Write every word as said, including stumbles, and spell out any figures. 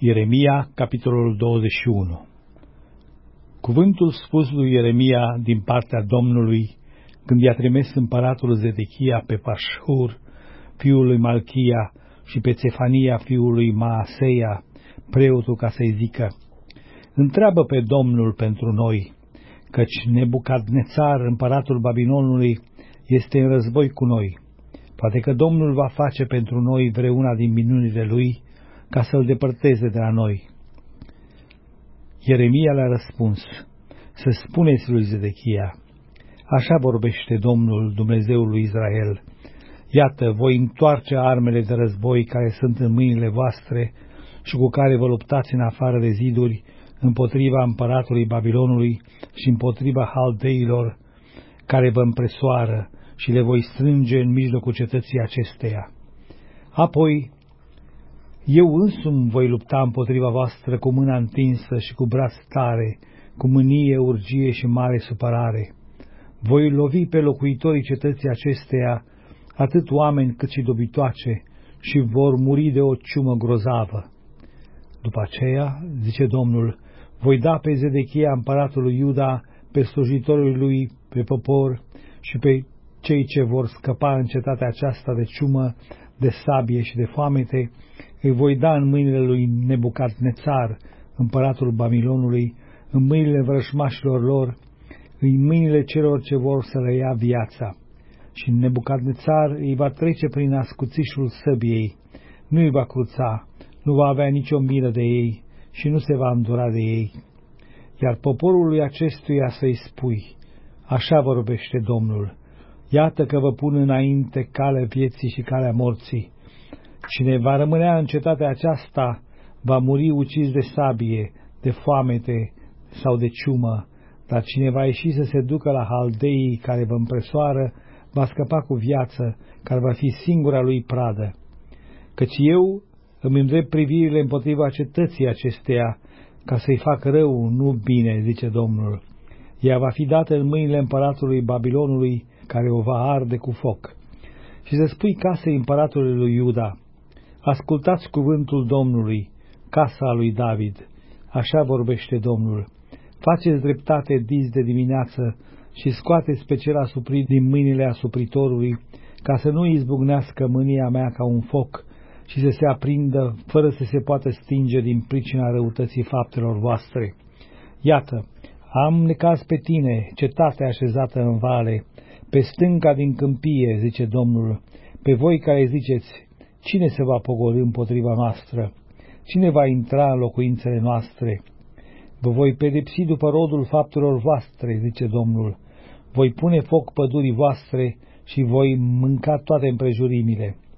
Ieremia, capitolul douăzeci și unu. Cuvântul spus lui Ieremia din partea Domnului, când i-a trimis împăratul Zedechia pe Pașhur, fiul lui Malchia, și pe Țefania, fiul lui Maaseia, preotul, ca să-i zică: întreabă pe Domnul pentru noi, căci Nebucadnețar, împăratul Babilonului, este în război cu noi. Poate că Domnul va face pentru noi vreuna din minunile lui, ca să-l depărteze de la noi. Ieremia le-a răspuns: să spuneți lui Zedechia: așa vorbește Domnul, Dumnezeul lui Israel: iată, voi întoarce armele de război care sunt în mâinile voastre și cu care vă luptați în afară de ziduri, împotriva împăratului Babilonului și împotriva haldeilor care vă împresoară, și le voi strânge în mijlocul cetății acesteia. Apoi eu însumi voi lupta împotriva voastră cu mâna întinsă și cu braț tare, cu mânie, urgie și mare supărare. Voi lovi pe locuitorii cetății acesteia, atât oameni cât și dobitoace, și vor muri de o ciumă grozavă. După aceea, zice Domnul, voi da pe Zedechia, împăratul lui Iuda, pe slujitorii lui, pe popor și pe cei ce vor scăpa în cetatea aceasta de ciumă, de sabie și de foamete, îi voi da în mâinile lui Nebucadnețar, împăratul Babilonului, în mâinile vrăjmașilor lor, în mâinile celor ce vor să le ia viața. Și Nebucadnețar îi va trece prin ascuțișul săbiei, nu îi va cruța, nu va avea nicio milă de ei și nu se va îndura de ei. Iar poporului acestuia să-i spui: așa vorbește Domnul: iată că vă pun înainte calea vieții și calea morții. Cine va rămânea în cetatea aceasta va muri ucis de sabie, de foamete sau de ciumă, dar cine va ieși să se ducă la haldeii care vă împresoară va scăpa cu viață, care va fi singura lui pradă. Căci eu îmi îndrept privirile împotriva cetății acesteia, ca să-i fac rău, nu bine, zice Domnul. Ea va fi dată în mâinile împăratului Babilonului, care o va arde cu foc. Și să spui casei împăratului lui Iuda: ascultați cuvântul Domnului, casa lui David. Așa vorbește Domnul: faceți dreptate dis de dimineață și scoateți pe cel asuprit din mâinile asupritorului, ca să nu izbucnească mânia mea ca un foc și să se aprindă fără să se poată stinge din pricina răutății faptelor voastre. Iată, am necaz pe tine, cetate așezată în vale, pe stânca din câmpie, zice Domnul, pe voi care ziceți: cine se va pogorî împotriva noastră? Cine va intra în locuințele noastre? Vă voi pedepsi după rodul faptelor voastre, zice Domnul. Voi pune foc pădurii voastre și voi mânca toate împrejurimile.